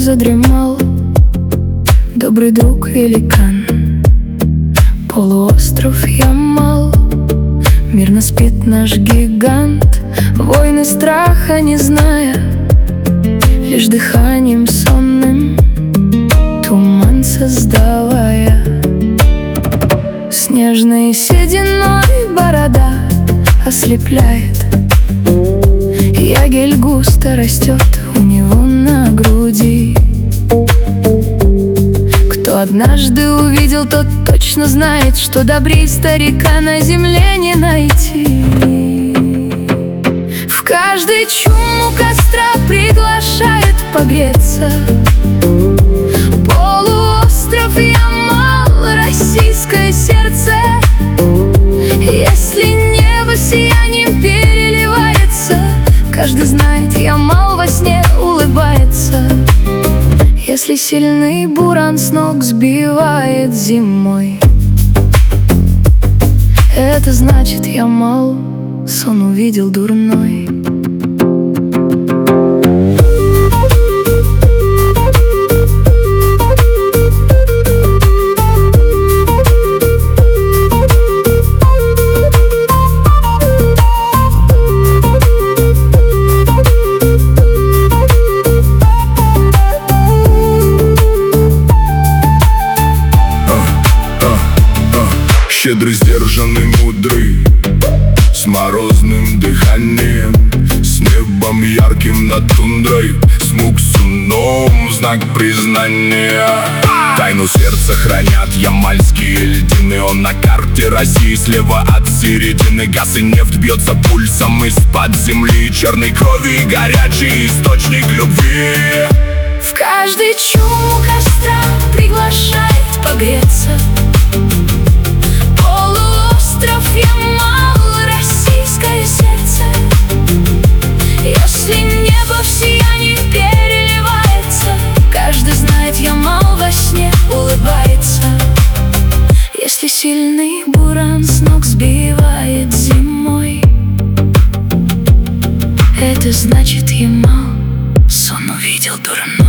задремал добрый друг великан. Полуостров Ямал, мирно спит наш гигант, войны страха не зная, лишь дыханием сонным туман создавая. Снежной сединой борода ослепляет, ягель густо растет у него на груди. Кто однажды увидел, тот точно знает, что добрей старика на земле не найти. В каждый чум у костра приглашает погреться полуостров Ямал, российское сердце. Если небо сиянием переливается, каждый знает, Ямал во сне улыбается. Если сильный буран с ног сбивает зимой, это значит, Ямал сон увидел дурной. Щедрый, сдержанный, мудрый, с морозным дыханием, с небом ярким над тундрой, с муксуном в знак признания. Тайну сердца хранят ямальские льдины. Он на карте России слева от середины. Газ и нефть бьется пульсом из-под земли, черной крови и горячий источник любви. В каждый чум у костра приглашает погреться полуостров Ямал, российское сердце. Если небо в сиянии переливается, каждый знает, Ямал во сне улыбается. Если сильный буран с ног сбивает зимой, это значит, Ямал сон увидел дурной.